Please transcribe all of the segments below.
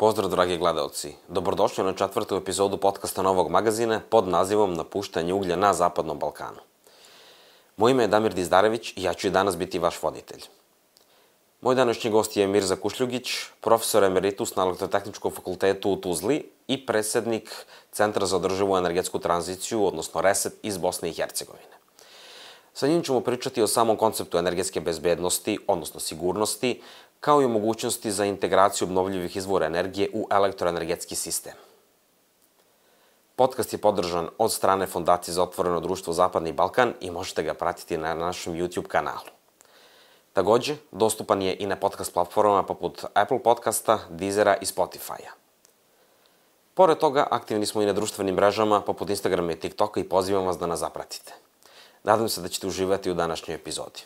Pozdrav, dragi gledaoci. Dobrodošli na 4. epizodu podcasta Novog magazina pod nazivom Napuštanje uglja na Zapadnom Balkanu. Moje ime je Damir Dizdarević i ja ću i danas biti vaš voditelj. Moj današnji gost je Mirza Kušljugić, profesor emeritus na Elektrotehničkom fakultetu u Tuzli i predsednik Centra za održivu energetsku tranziciju, odnosno RESET iz Bosne i Hercegovine. Sa njim ćemo pričati o samom konceptu energetske bezbednosti, odnosno sigurnosti, kao i o mogućnosti za integraciju obnovljivih izvora energije u elektroenergetski sistem. Podcast je podržan od strane Fondacije za otvoreno društvo Zapadni Balkan i možete ga pratiti na našem YouTube kanalu. Takođe, dostupan je i na podcast platformama poput Apple Podcasta, Deezera i Spotify-a. Pored toga, aktivni smo i na društvenim mrežama poput Instagrama i TikToka i pozivam vas da nas zapratite. Nadam se da ćete uživati u današnjoj epizodi.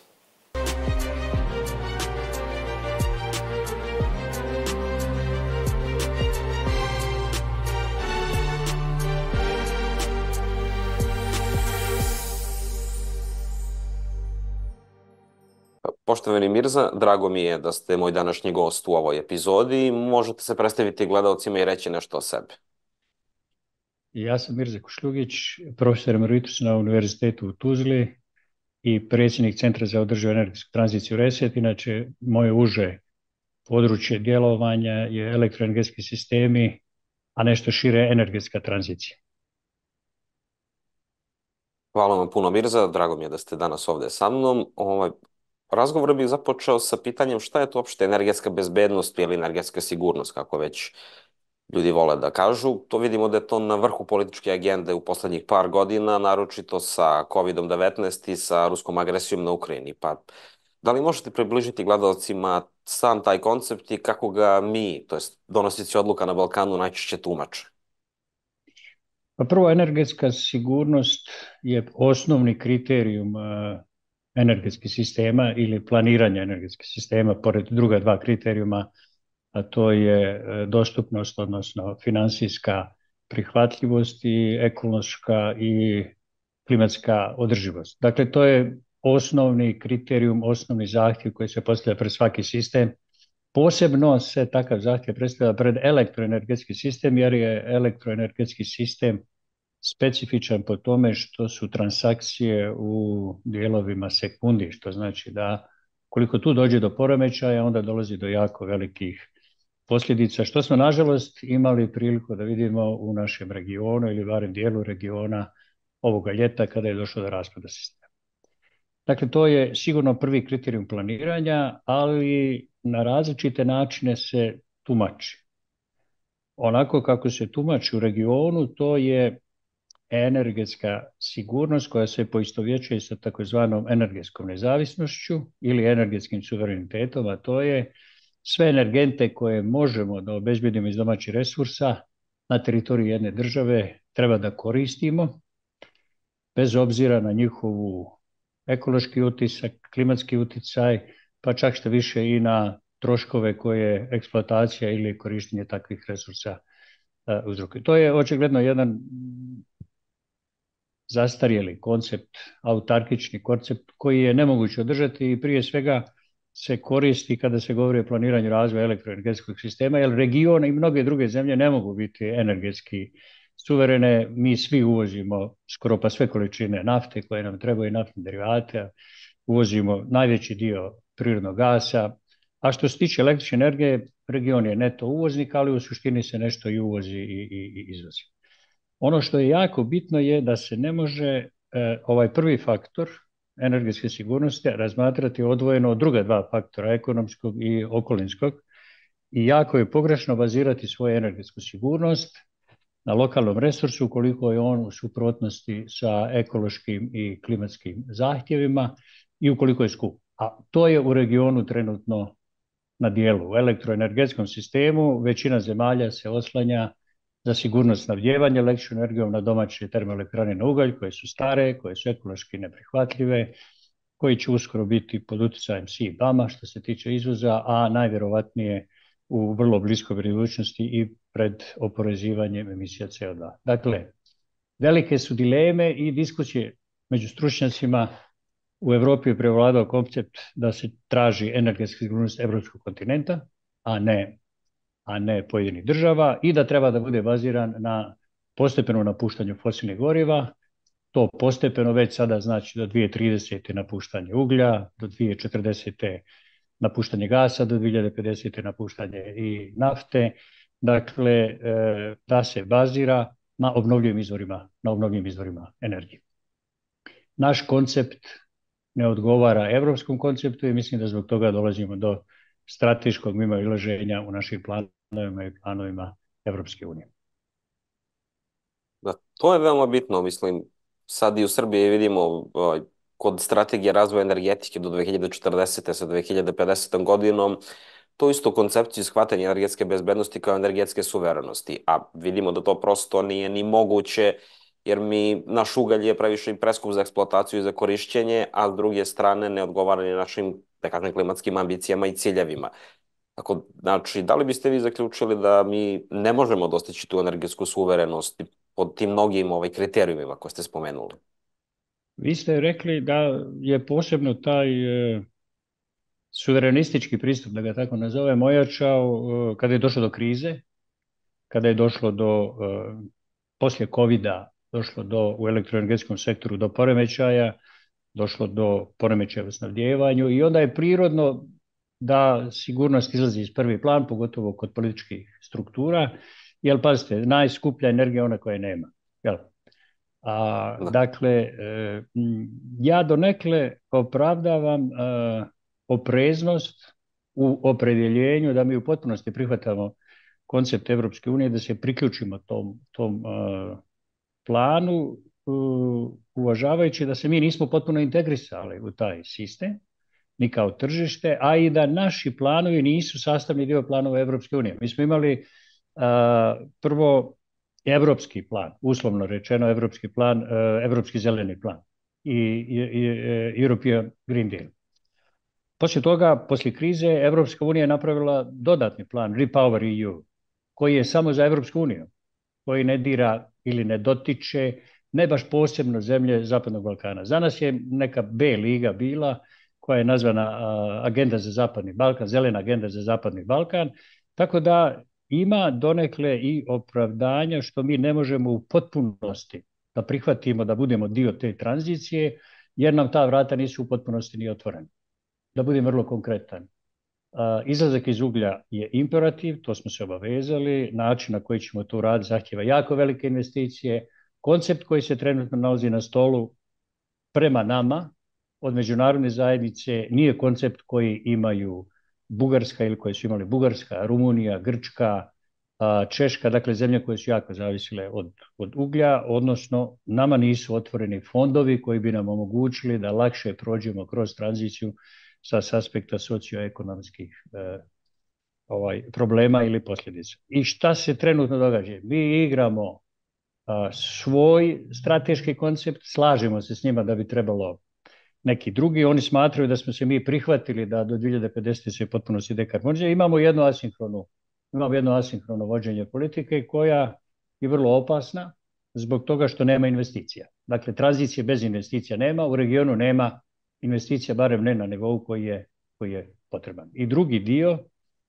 Poštovani Mirza, drago mi je da ste moj današnji gost u ovoj epizodi. Možete se predstaviti gledaocima i reći nešto o sebi. Ja sam Mirza Kušljugić, profesor emeritus na Univerzitetu u Tuzli i predsjednik Centra za održivu energetsku tranziciju RESET. Inače, moje uže područje djelovanja je elektroenergetski sistemi, a nešto šire energetska tranzicija. Hvala vam puno, Mirza. Drago mi je da ste danas ovde sa mnom. Razgovor bih započeo sa pitanjem šta je to uopšte energetska bezbednost ili energetska sigurnost, kako već ljudi vole da kažu. To vidimo da je to na vrhu političke agende u poslednjih par godina, naročito sa COVID-19 i sa ruskom agresijom na Ukrajini. Pa, da li možete približiti gledalcima sam taj koncept i kako ga mi, to jest donosioci odluka na Balkanu, najčešće tumače? Pa prvo, energetska sigurnost je osnovni kriterijum energetskih sistema ili planiranja energetskih sistema, pored druga dva kriterijuma, a to je dostupnost, odnosno finansijska prihvatljivost i ekološka i klimatska održivost. Dakle, to je osnovni kriterijum, osnovni zahtjev koji se postavlja pred svaki sistem. Posebno se takav zahtjev predstavlja pred elektroenergetski sistem, jer je elektroenergetski sistem specifičan po tome što su transakcije u dijelovima sekundi, što znači da koliko tu dođe do poremećaja, onda dolazi do jako velikih posljedica, što smo nažalost imali priliku da vidimo u našem regionu ili barem dijelu regiona ovoga ljeta kada je došlo do raspada sistema. Dakle, to je sigurno prvi kriterijum planiranja, ali na različite načine se tumači. Onako kako se tumači u regionu, to je energetska sigurnost koja se poistovjećuje sa takozvanom energetskom nezavisnošću ili energetskim suverenitetom, a to je sve energente koje možemo da obezbedimo iz domaćih resursa na teritoriju jedne države treba da koristimo, bez obzira na njihovu ekološki utisak, klimatski uticaj, pa čak što više i na troškove koje eksploatacija ili korištenje takvih resursa uzrokuje. To je očigledno jedan zastarjeli koncept, autarkični koncept koji je nemoguće održati i prije svega se koristi kada se govori o planiranju razvoja elektroenergetskog sistema, jer region i mnoge druge zemlje ne mogu biti energetski suverene. Mi svi uvozimo skoro pa sve količine nafte koje nam trebaju, naftne derivate, uvozimo najveći dio prirodnog gasa, a što se tiče električne energije, region je neto uvoznik, ali u suštini se nešto i uvozi i izvozi. Ono što je jako bitno je da se ne može ovaj prvi faktor energetske sigurnosti razmatrati odvojeno od druga dva faktora, ekonomskog i okolinskog, i jako je pogrešno bazirati svoju energetsku sigurnost na lokalnom resursu ukoliko je on u suprotnosti sa ekološkim i klimatskim zahtjevima i ukoliko je skup. A to je u regionu trenutno na dijelu. U elektroenergetskom sistemu većina zemalja se oslanja za sigurnost snabdijevanja električnom energijom na domaće termoelektrane na ugalj, koje su stare, koje su ekološki neprihvatljive, koji će uskoro biti pod utjecajem CBAM-a što se tiče izvoza, a najvjerovatnije u vrlo bliskoj budućnosti i pred oporezivanjem emisija CO2. Dakle, velike su dileme i diskusije među stručnjacima. U Evropi je prevladao koncept da se traži energetska sigurnost evropskog kontinenta, a ne a ne pojedinih država, i da treba da bude baziran na postepenom napuštanju fosilnih goriva. To postepeno već sada znači do 2030. napuštanje uglja, do 2040. napuštanje gasa, do 2050. napuštanje i nafte. Dakle, da se bazira na obnovljivim izvorima energije. Naš koncept ne odgovara evropskom konceptu i mislim da zbog toga dolazimo do strateškog mimoilaženja u našim planovima i planovima Evropske unije. Da, to je veoma bitno, mislim, sad i u Srbiji vidimo kod strategije razvoja energetike do 2040. sa 2050. godinom, to isto koncepciju shvatanja energetske bezbednosti kao energetske suverenosti, a vidimo da to prosto nije ni moguće, jer naš ugalj je previše i preskup za eksploataciju i za korišćenje, a s druge strane ne odgovara ni našim, da kažem, klimatskim ambicijama i ciljevima. Tako, znači, da li biste vi zaključili da mi ne možemo dostići tu energetsku suverenost pod tim mnogim kriterijumima koje ste spomenuli? Vi ste rekli da je posebno taj suverenistički pristup, da ga tako nazovem, ojačao kada je došlo do krize, kada je došlo do, poslije COVID-a, došlo u elektroenergetskom sektoru do poremećaja, došlo do poremećaja u snabdijevanju i onda je prirodno da sigurnost izlazi iz prvi plan, pogotovo kod političkih struktura, jer pazite, najskuplja energija je ona koje nema. Jel? Dakle, ja donekle opravdavam opreznost u opredjeljenju da mi u potpunosti prihvatamo koncept Evropske unije, da se priključimo tom planu, uvažavajući da se mi nismo potpuno integrisali u taj sistem, ni kao tržište, a i da naši planovi nisu sastavni dio planova Evropske unije. Mi smo imali prvo evropski plan, uslovno rečeno evropski plan, evropski zeleni plan i European Green Deal. Poslije toga, poslije krize, Evropska unija je napravila dodatni plan, Repower EU, koji je samo za Evropsku uniju, koji ne dira ili ne dotiče, ne baš posebno zemlje Zapadnog Balkana. Za nas je neka B liga bila, koja je nazvana Agenda za Zapadni Balkan, zelena agenda za Zapadni Balkan, tako da ima donekle i opravdanja što mi ne možemo u potpunosti da prihvatimo da budemo dio te tranzicije, jer nam ta vrata nisu u potpunosti ni otvorena. Da budem vrlo konkretan. Izlazak iz uglja je imperativ, to smo se obavezali, način na koji ćemo to raditi zahtjeva jako velike investicije. Koncept koji se trenutno nalazi na stolu prema nama od međunarodne zajednice nije koncept koji imaju Bugarska ili koje su imali Bugarska, Rumunija, Grčka, Češka, dakle zemlje koje su jako zavisile od uglja, odnosno nama nisu otvoreni fondovi koji bi nam omogućili da lakše prođemo kroz tranziciju sa aspekta socioekonomskih problema ili posljedica. I šta se trenutno događa? Mi igramo svoj strateški koncept, slažemo se s njima da bi trebalo neki drugi, oni smatraju da smo se mi prihvatili da do 2050. se potpuno si dekarbonizuje. Imamo jedno asinhrono vođenje politike koja je vrlo opasna zbog toga što nema investicija. Dakle, tranzicije bez investicija nema, u regionu nema investicija, barem ne na nivou koji je potreban. I drugi dio,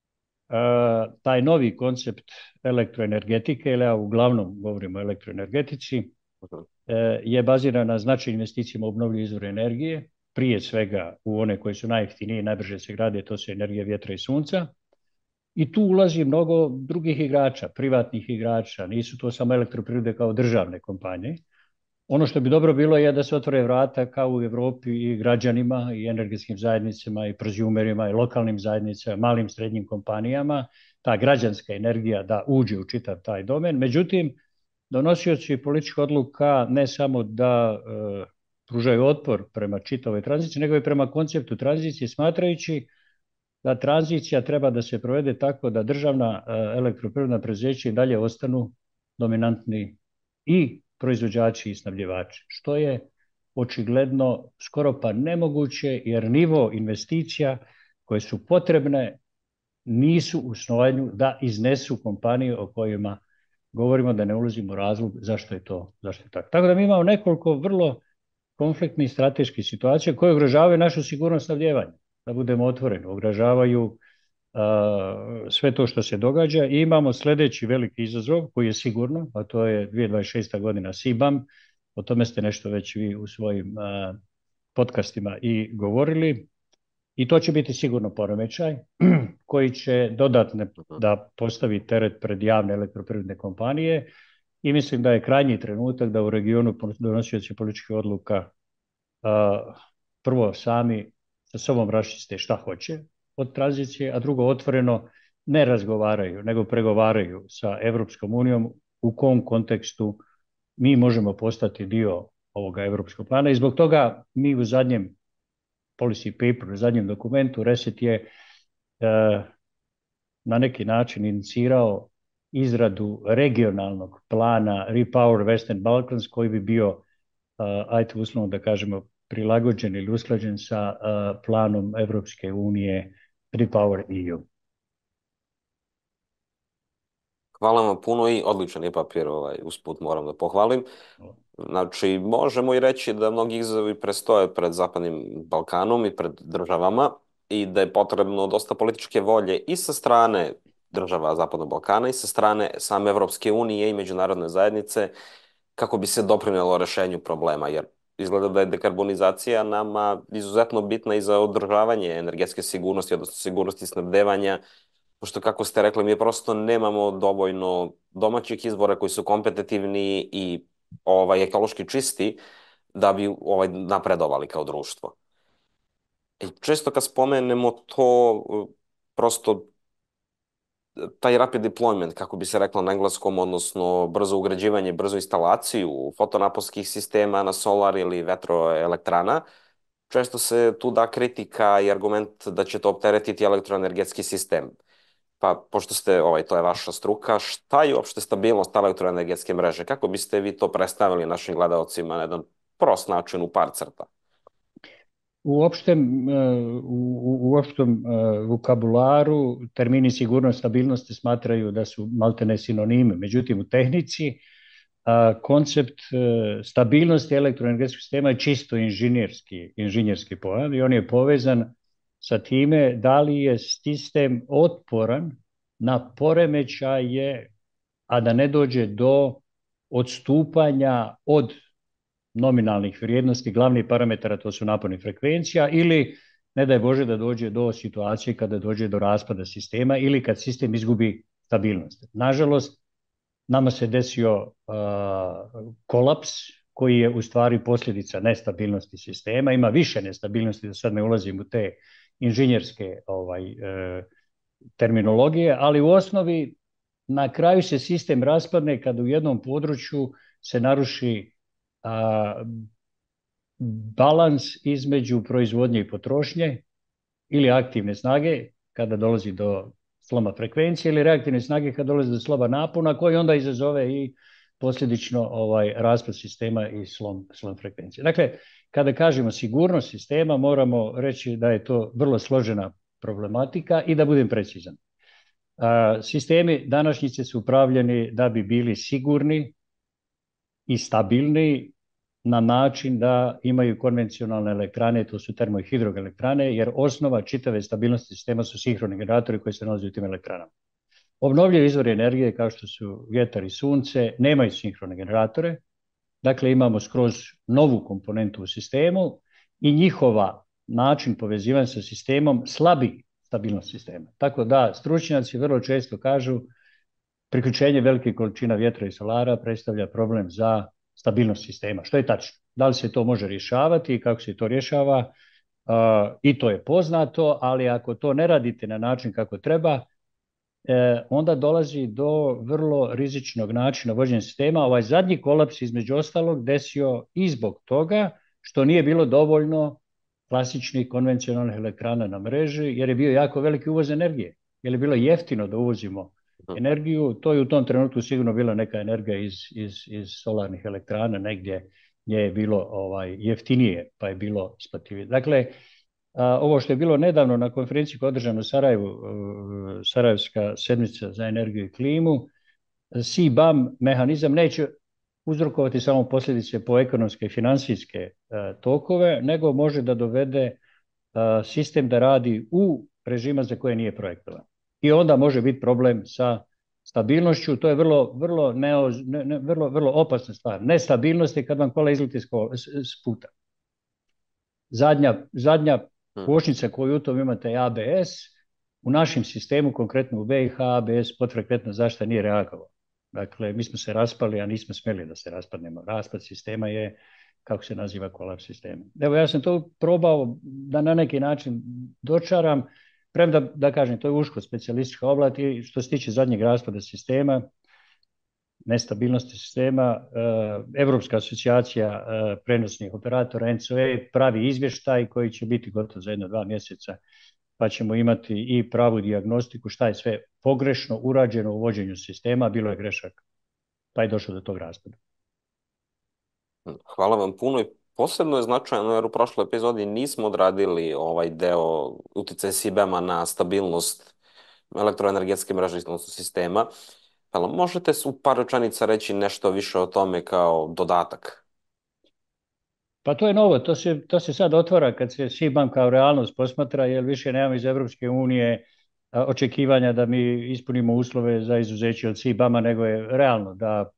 taj novi koncept elektroenergetike, ili ja uglavnom govorim o elektroenergetici, je baziran na značajnim investicijama u obnovljive izvore energije, prije svega u one koje su najjeftinije i najbrže se grade, to su energija vjetra i sunca. I tu ulazi mnogo drugih igrača, privatnih igrača, nisu to samo elektroprivrede kao državne kompanije. Ono što bi dobro bilo je da se otvore vrata kao u Evropi i građanima i energetskim zajednicama i prozumerima i lokalnim zajednicama, malim srednjim kompanijama, ta građanska energija da uđe u čitav taj domen. Međutim, donosioci političkih odluka ne samo da pružaju otpor prema čitavoj tranziciji, nego i prema konceptu tranzicije, smatrajući da tranzicija treba da se provede tako da državna elektroprivredna preduzeća i dalje ostanu dominantni i proizvođači i snabdjevači, što je očigledno skoro pa nemoguće, jer nivo investicija koje su potrebne nisu u stanju da iznesu kompanije o kojima govorimo, da ne ulazimo u razlog zašto je to tako. Tako da mi imamo nekoliko vrlo konfliktnih strateških situacija koje ugrožavaju našu sigurnost snabdjevanja, da budemo otvoreni, ugrožavaju sve to što se događa i imamo sljedeći veliki izazov koji je sigurno, a to je 2026. godina CBAM, o tome ste nešto već vi u svojim podcastima i govorili i to će biti sigurno poremećaj koji će dodatno da postavi teret pred javne elektroprivredne kompanije i mislim da je krajnji trenutak da u regionu donosioci političkih odluka prvo sami sa sobom raščiste šta hoće od tranzicije, a drugo otvoreno ne razgovaraju, nego pregovaraju sa Evropskom unijom u kom kontekstu mi možemo postati dio ovoga evropskog plana i zbog toga mi u zadnjem policy paper, u zadnjem dokumentu Reset je na neki način inicirao izradu regionalnog plana Repower Western Balkans koji bi bio, ajte uslovno da kažemo, prilagođen ili usklađen sa planom Evropske unije Repower EU. Hvala vam puno i odličan je papir, usput moram da pohvalim. Znači, možemo i reći da mnogi izazovi prestoje pred Zapadnim Balkanom i pred državama i da je potrebno dosta političke volje i sa strane država Zapadnog Balkana i sa strane same Evropske unije i međunarodne zajednice kako bi se doprinelo rešenju problema, jer izgleda da je dekarbonizacija nama izuzetno bitna i za održavanje energetske sigurnosti, odnosno sigurnosti snabdevanja, pošto, kako ste rekli, mi prosto nemamo dovoljno domaćih izvora koji su kompetitivni i ekološki čisti da bi napredovali kao društvo. Često kad spomenemo to, prosto taj rapid deployment, kako bi se reklo na engleskom, odnosno brzo ugrađivanje, brzo instalaciju fotonaponskih sistema na solar ili vetroelektrana, često se tu da kritika i argument da će to opteretiti elektroenergetski sistem. Pa, pošto ste, to je vaša struka, šta je uopšte stabilnost elektroenergetske mreže? Kako biste vi to predstavili našim gledalcima na jedan prost način u par crta? U opštem vokabularu termini sigurnost, stabilnosti smatraju da su maltene sinonime. Međutim, u tehnici koncept stabilnosti elektroenergetskog sistema je čisto inženjerski pojam i on je povezan sa time da li je sistem otporan na poremećaje, a da ne dođe do odstupanja od nominalnih vrijednosti, glavnih parametara, to su naponi frekvencija, ili ne daj Bože da dođe do situacije kada dođe do raspada sistema ili kad sistem izgubi stabilnost. Nažalost, nama se desio kolaps koji je u stvari posljedica nestabilnosti sistema. Ima više nestabilnosti, da sad ne ulazim u te inženjerske terminologije, ali u osnovi na kraju se sistem raspadne kada u jednom području se naruši balans između proizvodnje i potrošnje ili aktivne snage kada dolazi do sloma frekvencije ili reaktivne snage kada dolazi do sloma napona koji onda izazove i posljedično raspad sistema i slom frekvencije. Dakle, kada kažemo sigurnost sistema moramo reći da je to vrlo složena problematika i da budem precizan. Sistemi današnjice su upravljeni da bi bili sigurni i stabilni na način da imaju konvencionalne elektrane, to su termo- i hidroelektrane, jer osnova čitave stabilnosti sistema su sinhroni generatori koji se nalaze u tim elektranama. Obnovljivi izvori energije kao što su vjetar i sunce nemaju sinhrone generatore, dakle imamo skroz novu komponentu u sistemu i njihova način povezivanja sa sistemom slabi stabilnost sistema. Tako da stručnjaci vrlo često kažu priključenje velike količina vjetra i solara predstavlja problem za stabilnost sistema, što je tačno. Da li se to može rješavati i kako se to rješava, i to je poznato, ali ako to ne radite na način kako treba, onda dolazi do vrlo rizičnog načina vođenja sistema. Ovaj zadnji kolaps između ostalog desio i zbog toga što nije bilo dovoljno klasičnih konvencionalnih elektrana na mreži, jer je bio jako veliki uvoz energije, jer je bilo jeftino da uvozimo energiju. To je u tom trenutku sigurno bila neka energija iz solarnih elektrana, negdje gdje je bilo jeftinije, pa je bilo isplativije. Dakle, ovo što je bilo nedavno na konferenciji koja je održana u Sarajevu, Sarajevska sedmica za energiju i klimu, CBAM mehanizam neće uzrokovati samo posljedice po ekonomske i financijske tokove, nego može da dovede sistem da radi u režima za koje nije projektovan. I onda može biti problem sa stabilnošću, to je vrlo opasna stvar. Nestabilnost je kad vam kola izleti s puta. Zadnja kočnica koju u tom imate je ABS. U našem sistemu, konkretno u BiH, ABS, podfrekventna zaštita nije reagovao. Dakle, mi smo se raspali, a nismo smjeli da se raspadnemo. Raspad sistema je, kako se naziva, kolaps sistema. Evo, ja sam to probao da na neki način dočaram, premda, da kažem, to je uško specijalistička oblast i što se tiče zadnjeg raspada sistema, nestabilnosti sistema, Evropska asocijacija prenosnih operatora NCOE pravi izvještaj koji će biti gotov za 1-2 mjeseca, pa ćemo imati i pravu dijagnostiku šta je sve pogrešno urađeno u vođenju sistema, bilo je grešaka, pa je došlo do tog raspada. Hvala vam puno i posebno je značajno jer u prošloj epizodi nismo odradili ovaj deo uticaja CBAM-a na stabilnost elektroenergetske mreže odnosno sistema. Možete u par rečenica reći nešto više o tome kao dodatak? Pa to je novo, to se sad otvara kad se CBAM kao realnost posmatra, jer više nemamo iz Evropske unije očekivanja da mi ispunimo uslove za izuzeće od CBAM-a, nego je realno da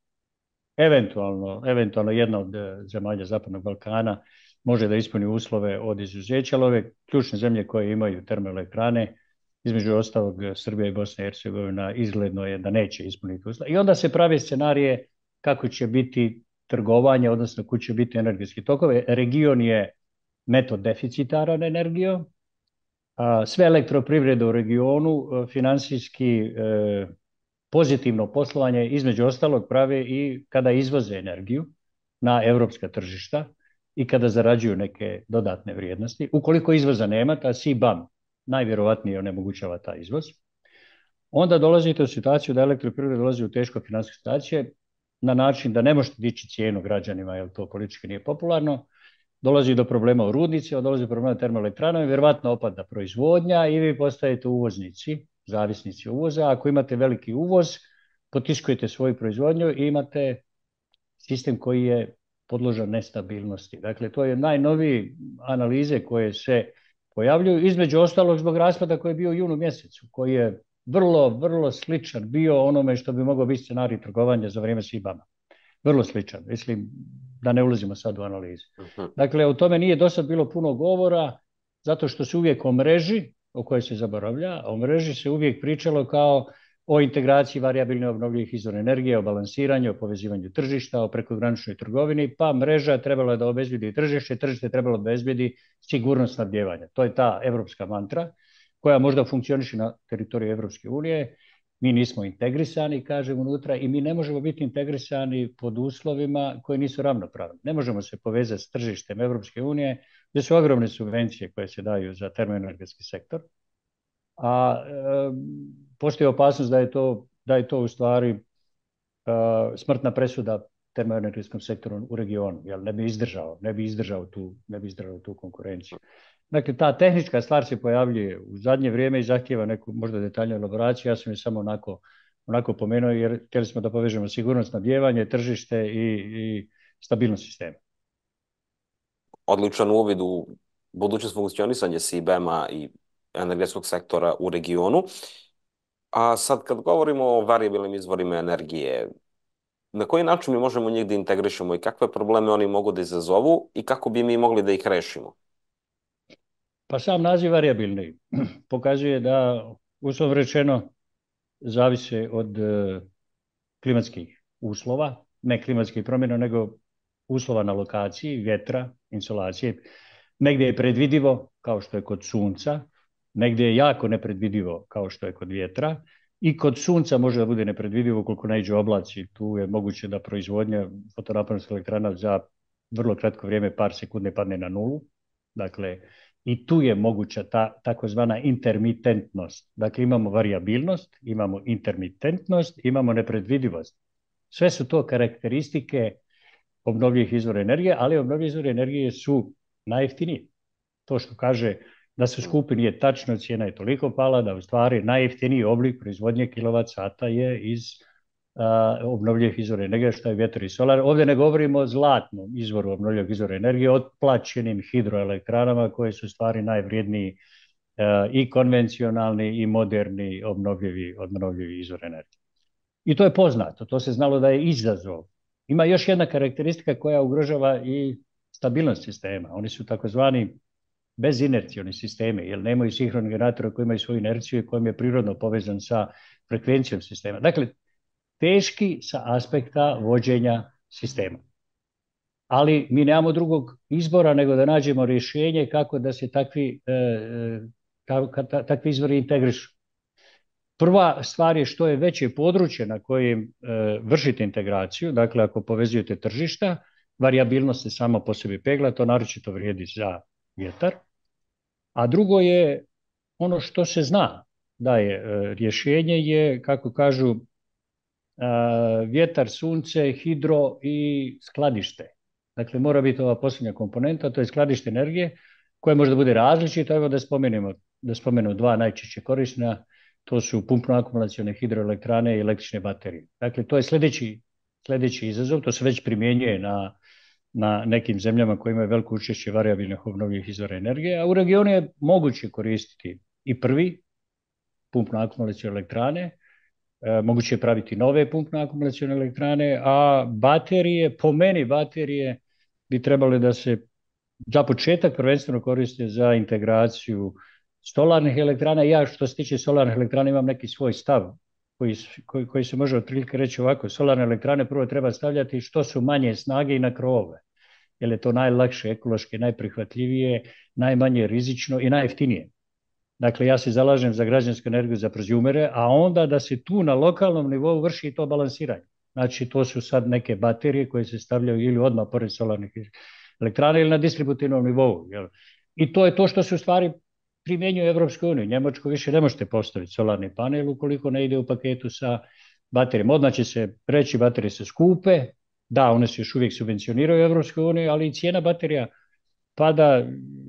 eventualno jedna od zemalja Zapadnog Balkana može da ispuni uslove od izuzeća, ali ove ključne zemlje koje imaju termoelektrane, između ostalog Srbija i Bosna i Hercegovina, izgledno je da neće ispuniti uslove. I onda se pravi scenarije kako će biti trgovanje, odnosno kud će biti energetski tokove. Region je neto deficitaran energijom. Sve elektroprivrede u regionu finansijski pozitivno poslovanje između ostalog prave i kada izvoze energiju na evropska tržišta i kada zarađuju neke dodatne vrijednosti. Ukoliko izvoza nema, ta CBAM najvjerovatnije onemogućava taj izvoz. Onda dolazite u situaciju da elektroprivreda dolazi u teško finansijske situacije na način da ne možete dići cijenu građanima, jer to politički nije popularno. Dolazi do problema u rudnicima, dolazi do problema u termoelektranama, vjerovatno opada proizvodnja i vi postajete uvoznici, zavisnici uvoza. Ako imate veliki uvoz, potiskujete svoju proizvodnju i imate sistem koji je podložan nestabilnosti. Dakle, to je najnovije analize koje se pojavljuju, između ostalog zbog raspada koji je bio u junu mjesecu, koji je vrlo sličan bio onome što bi mogao biti scenarij trgovanja za vrijeme CBAM-a. Vrlo sličan, mislim da ne ulazimo sad u analizu. Dakle, o tome nije do sad bilo puno govora, zato što se uvijek o mreži, o kojoj se zaboravlja, a o mreži se uvijek pričalo kao o integraciji varijabilnih obnovljivih izvora energije, o balansiranju, o povezivanju tržišta, o prekograničnoj trgovini, pa mreža trebala da obezbedi tržište, tržište trebalo da obezbedi sigurnost snabdijevanja. To je ta evropska mantra koja možda funkcioniše na teritoriju Evropske unije. Mi nismo integrisani, kažem, unutra i mi ne možemo biti integrisani pod uslovima koji nisu ravnopravni. Ne možemo se povezati s tržištem Evropske unije, gdje su ogromne subvencije koje se daju za termoenergetski sektor, a postoji opasnost da je to u stvari smrtna presuda termoenergetskom sektoru u regionu, jer ne bi izdržao tu konkurenciju. Dakle, ta tehnička stvar se pojavljuje u zadnje vrijeme i zahtijeva neku možda detaljniju elaboraciju. Ja sam je samo onako pomenuo jer htjeli smo da povežemo sigurnost snabdijevanje, tržište i stabilnost sistema. Odličan uvid u budućnost funkcionisanja CBAM-a i energetskog sektora u regionu. A sad kad govorimo o varijabilnim izvorima energije, na koji način mi možemo njih da integrišemo i kakve probleme oni mogu da izazovu i kako bi mi mogli da ih rešimo? Pa sam naziv varijabilni pokazuje da, uslovno rečeno, zavise od klimatskih uslova, ne klimatskih promjena, nego uslova na lokaciji, vjetra, insolacije. Negdje je predvidivo, kao što je kod sunca, negdje je jako nepredvidivo, kao što je kod vjetra, i kod sunca može da bude nepredvidivo koliko naiđu oblaci. Tu je moguće da proizvodnja fotonaponskih elektrana za vrlo kratko vrijeme, par sekundi, padne na nulu. Dakle, i tu je moguća ta takozvana intermitentnost. Dakle, imamo varijabilnost, imamo intermitentnost, imamo nepredvidivost. Sve su to karakteristike obnovljivih izvora energije, ali obnovljivi izvori energije su najjeftiniji. To što kaže da su skupi nije tačno, cijena je toliko pala da u stvari najjeftiniji oblik proizvodnje kilovat-sata je iz obnovljivih izvora energije, što je vjetar i solar. Ovdje ne govorimo o zlatnom izvoru obnovljivih izvora energije, otplaćenim hidroelektranama koje su stvari najvrijedniji i konvencionalni i moderni obnovljivi izvor energije. I to je poznato, to se znalo da je izazov. Ima još jedna karakteristika koja ugrožava i stabilnost sistema. Oni su takozvani bezinercioni sistemi, jer nemaju sinhroni generatora koji imaju svoju inerciju i kojim je prirodno povezan sa frekvencijom sistema. Dakle, teški sa aspekta vođenja sistema. Ali mi nemamo drugog izbora nego da nađemo rješenje kako da se takvi izvori integrišu. Prva stvar je što je veće područje na kojem vršite integraciju, dakle ako povezujete tržišta, varijabilnost se sama po sebi pegla, to naročito vrijedi za vjetar. A drugo je ono što se zna da je rješenje je, kako kažu, vjetar, sunce, hidro i skladište. Dakle, mora biti ova posljednja komponenta, to je skladište energije, koje možda bude različito. Evo da spomenemo dva najčešće korisna, to su pumpno-akumulacione hidroelektrane i električne baterije. Dakle, to je sljedeći izazov, to se već primjenjuje na nekim zemljama koje imaju veliko učešće varijabilnih obnovljivih izvora energije, a u regionu je moguće koristiti i prvi pumpno-akumulacione elektrane, moguće je praviti nove pumpno-akumulacione elektrane, a baterije, po meni baterije bi trebale da se za početak prvenstveno koriste za integraciju solarnih elektrana. Ja što se tiče solarnih elektrana imam neki svoj stav koji se može otprilike reći ovako. Solarne elektrane prvo treba stavljati što su manje snage i na krovove, jer je to najlakše, ekološki, najprihvatljivije, najmanje rizično i najjeftinije. Dakle, ja se zalažem za građansku energiju za prozjumere, a onda da se tu na lokalnom nivou vrši to balansiranje. Znači, to su sad neke baterije koje se stavljaju ili odmah pored solarnih elektrana ili na distributivnom nivou. Jel? I to je to što se u stvari primjenjuje u Evropskoj uniji. Njemačku više ne možete postaviti solarni panel ukoliko ne ide u paketu sa baterijama. Odmah će se reći baterije su skupe, da, one se još uvijek subvencioniraju u Evropskoj uniji, ali i cijena baterija pada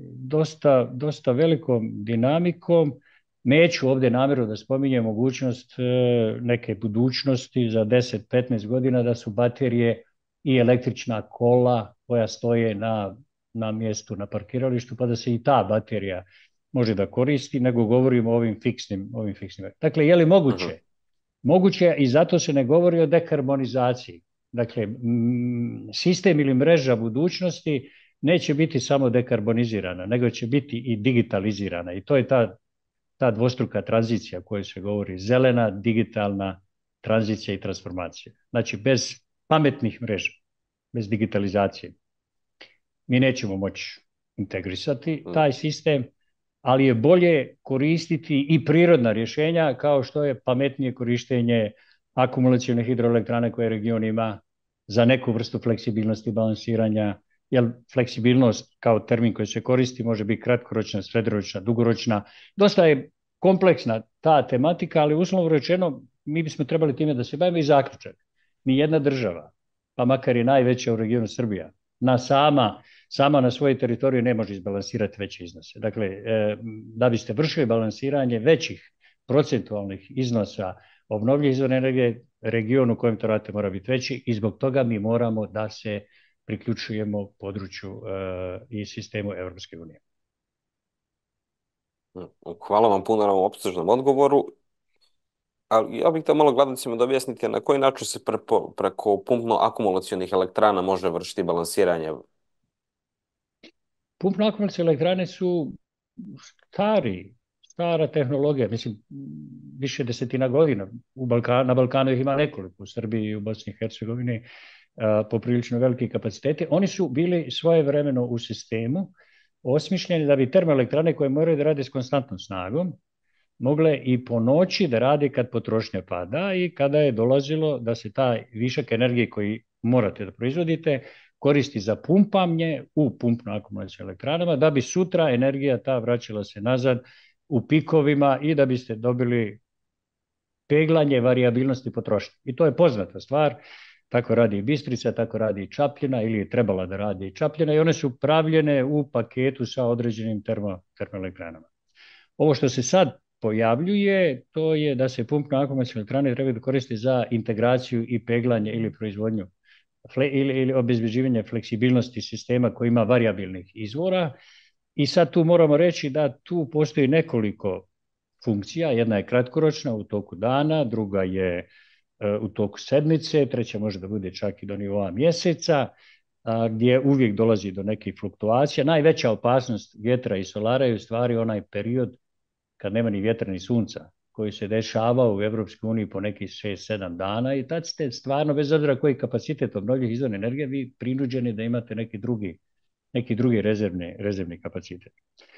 dosta velikom dinamikom. Neću ovdje namjerno da spominjem mogućnost neke budućnosti za 10-15 godina da su baterije i električna kola koja stoje na mjestu, na parkiralištu, pa da se i ta baterija može da koristi, nego govorimo o ovim fiksnim. Dakle, je li moguće? Moguće, i zato se ne govori o dekarbonizaciji. Dakle, sistem ili mreža budućnosti neće biti samo dekarbonizirana, nego će biti i digitalizirana. I to je ta dvostruka tranzicija o kojoj se govori. Zelena, digitalna tranzicija i transformacija. Znači, bez pametnih mreža, bez digitalizacije, mi nećemo moći integrisati taj sistem, ali je bolje koristiti i prirodna rješenja kao što je pametnije korištenje akumulacione hidroelektrane koje region ima za neku vrstu fleksibilnosti balansiranja, jer fleksibilnost kao termin koji se koristi može biti kratkoročna, srednjoročna, dugoročna. Dosta je kompleksna ta tematika, ali uslovno rečeno mi bismo trebali time da se bavimo. I zaključak. Ni jedna država, pa makar i najveća u regionu Srbija, sama na svojoj teritoriji ne može izbalansirati veće iznose. Dakle, da biste vršili balansiranje većih procentualnih iznosa obnovljivih izvora energije, region u kojem to radite mora biti veći i zbog toga mi moramo da se priključujemo području i sistemu Evropske unije. Hvala vam puno na ovom opsežnom odgovoru. Ali ja bih da malo gledalcima da objasnite na koji način se preko pumpno-akumulacionih elektrana može vršiti balansiranje. Pumpno-akumulacione elektrane su stara tehnologija, mislim, više desetina godina. Na Balkanu ih ima nekoliko, u Srbiji i u Bosni i Hercegovini, poprilično veliki kapaciteti. Oni su bili svojevremeno u sistemu osmišljeni da bi termoelektrane koje moraju da rade s konstantnom snagom mogle i po noći da rade kad potrošnja pada i kada je dolazilo da se taj višak energije koji morate da proizvodite koristi za pumpanje u pumpno-akumulacionim elektranama, da bi sutra energija ta vraćala se nazad u pikovima i da biste dobili peglanje varijabilnosti potrošnje. I to je poznata stvar. Tako radi i Bistrica, tako radi i Čapljina, ili je trebala da radi i Čapljina, i one su pravljene u paketu sa određenim termoelektranama. Ovo što se sad pojavljuje, to je da se pumpno-akumulacione elektrane trebaju da koriste za integraciju i peglanje ili proizvodnju ili obezbeđivanje fleksibilnosti sistema koji ima varijabilnih izvora, I sad tu moramo reći da tu postoji nekoliko funkcija. Jedna je kratkoročna u toku dana, druga je u toku sedmice, treća može da bude čak i do nivoa mjeseca, gdje uvijek dolazi do nekih fluktuacija. Najveća opasnost vjetra i solara je u stvari onaj period kad nema ni vjetra ni sunca, koji se dešavao u Europskoj uniji po nekih 6-7 dana i tad ste stvarno, bez obzira koji kapacitet obnovljivih izvora energije, vi prinuđeni da imate neki drugi rezervni kapacitet.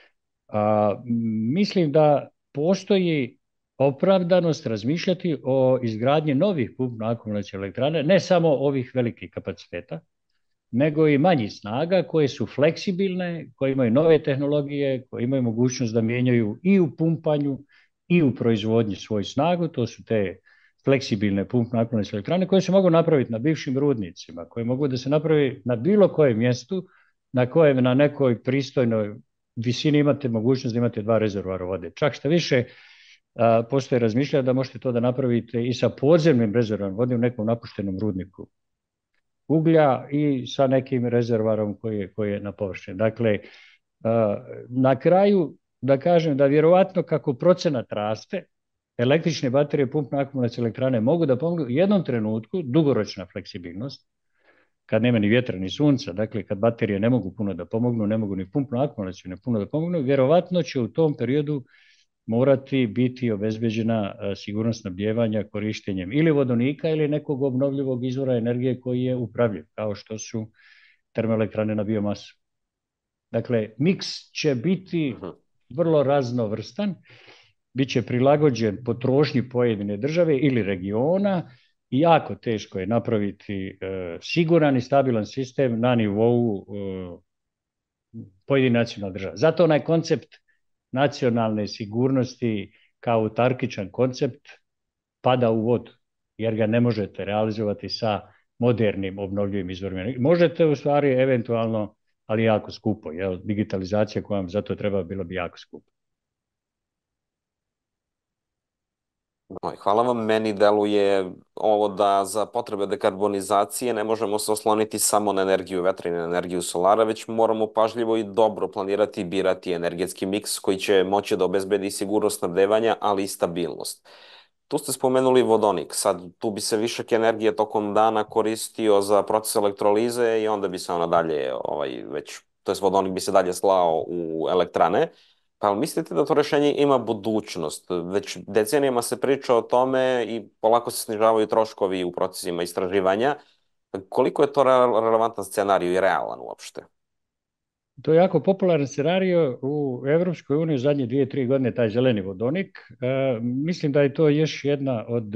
Mislim da postoji opravdanost razmišljati o izgradnji novih pumpno-akumulacionih elektrana, ne samo ovih velikih kapaciteta, nego i manjih snaga koje su fleksibilne, koje imaju nove tehnologije, koje imaju mogućnost da mijenjaju i u pumpanju i u proizvodnji svoju snagu. To su te fleksibilne pumpno-akumulacionih elektrane koje se mogu napraviti na bivšim rudnicima, koje mogu da se napravi na bilo kojem mjestu na kojem na nekoj pristojnoj visini imate mogućnost da imate 2 rezervoara vode. Čak što više, postoje razmišljanja da možete to da napravite i sa podzemnim rezervoarom vode u nekom napuštenom rudniku uglja i sa nekim rezervoarom koji je na površini. Dakle, na kraju da kažem da vjerovatno kako procenat raste, električne baterije, pumpne akumulacijske elektrane mogu da pomognu u jednom trenutku, dugoročna fleksibilnost, kad nema ni vjetra ni sunca, dakle kad baterije ne mogu puno da pomognu, ne mogu ni pumpnu akumulaciju puno da pomognu, vjerovatno će u tom periodu morati biti obezbeđena sigurnost snabdijevanja korištenjem ili vodonika ili nekog obnovljivog izvora energije koji je upravljiv, kao što su termoelektrane na biomasu. Dakle, miks će biti vrlo raznovrstan, bit će prilagođen potrošnji pojedine države ili regiona i jako teško je napraviti siguran i stabilan sistem na nivou pojedine nacionalne države. Zato onaj koncept nacionalne sigurnosti kao utarkičan koncept pada u vodu, jer ga ne možete realizovati sa modernim obnovljivim izvorima. Možete u stvari eventualno, ali jako skupo. Jel? Digitalizacija koja vam zato treba bila bi jako skupa. Hvala vam. Meni deluje ovo da za potrebe dekarbonizacije ne možemo se osloniti samo na energiju vetra i na energiju solara, već moramo pažljivo i dobro planirati i birati energetski miks koji će moći da obezbedi sigurnost snabdevanja, ali i stabilnost. Tu ste spomenuli vodonik. Sad, tu bi se višak energije tokom dana koristio za proces elektrolize i onda bi se ona dalje, to jest vodonik bi se dalje slao u elektrane. Pa mislite da to rešenje ima budućnost? Već decenijama se priča o tome i polako se snižavaju troškovi u procesima istraživanja. Koliko je to relevantan scenarij i realan uopšte? To je jako popularan scenario u Evropskoj uniji u zadnje 2-3 godine, taj zeleni vodonik. Mislim da je to još jedna od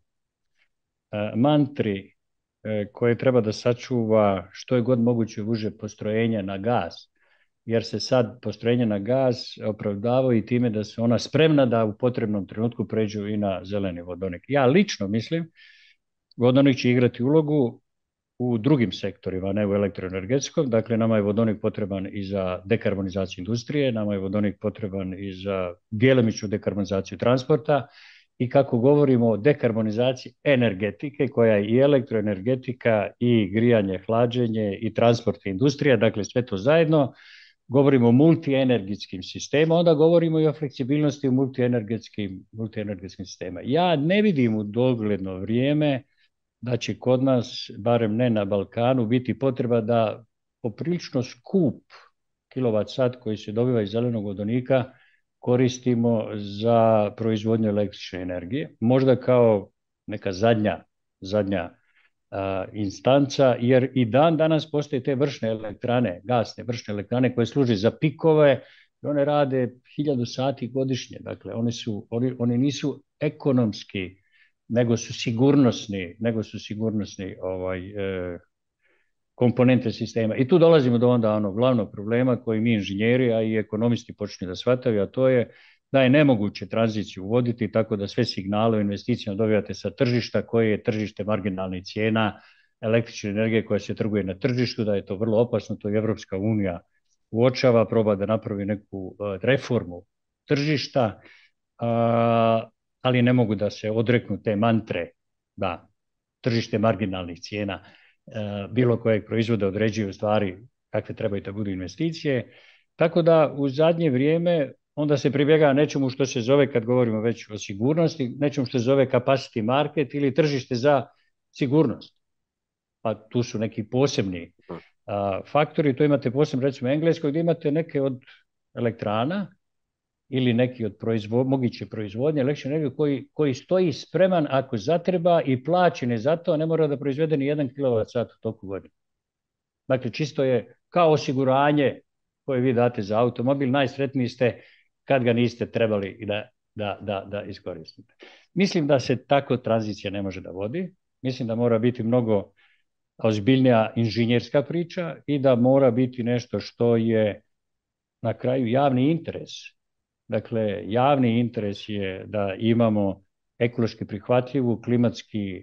mantri koje treba da sačuva što je god moguće uže postrojenja na gas, jer se sad postrojenja na gas opravdavaju i time da su ona spremna da u potrebnom trenutku pređu i na zeleni vodonik. Ja lično mislim, vodonik će igrati ulogu u drugim sektorima, ne u elektroenergetskom. Dakle, nama je vodonik potreban i za dekarbonizaciju industrije, nama je vodonik potreban i za djelomičnu dekarbonizaciju transporta i kako govorimo o dekarbonizaciji energetike, koja je i elektroenergetika i grijanje, hlađenje i transport i industrija, dakle sve to zajedno, govorimo o multienergetskim sistemima, onda govorimo i o fleksibilnosti u multienergetskim sistemima. Ja ne vidim u dogledno vrijeme da će kod nas, barem ne na Balkanu, biti potreba da poprilično skup kilovat sat koji se dobiva iz zelenog vodonika koristimo za proizvodnju električne energije. Možda kao neka zadnja instanca, jer i dan danas postoje te vršne elektrane, gasne vršne elektrane koje služe za pikove i one rade 1000 sati godišnje. Dakle, oni nisu ekonomski, nego su sigurnosni komponente sistema. I tu dolazimo do onda onog glavnog problema koji mi inženjeri, a i ekonomisti počinju da shvataju, a to je da je nemoguće tranziciju uvoditi tako da sve signale o investicijama dobivate sa tržišta koje je tržište marginalnih cijena električne energije koja se trguje na tržištu, da je to vrlo opasno, to je Evropska unija uočava, proba da napravi neku reformu tržišta, ali ne mogu da se odreknu te mantre da tržište marginalnih cijena bilo kojeg proizvoda određuju stvari kakve trebaju da budu investicije. Tako da u zadnje vrijeme onda se pribjega nečemu što se zove, kad govorimo već o sigurnosti, nečemu što se zove capacity market ili tržište za sigurnost. Pa tu su neki posebni faktori, to imate posebno recimo engleskog, gdje imate neke od elektrana ili neki od moguće proizvodnje električne energije koji stoji spreman ako zatreba i plaćen je za to, ne mora da proizvede ni 1 kWh u toku godine. Dakle, čisto je kao osiguranje koje vi date za automobil, najsretniji ste kad ga niste trebali i da iskoristite. Mislim da se tako tranzicija ne može da vodi. Mislim da mora biti mnogo ozbiljnija inženjerska priča i da mora biti nešto što je na kraju javni interes. Dakle, javni interes je da imamo ekološki prihvatljivu, klimatski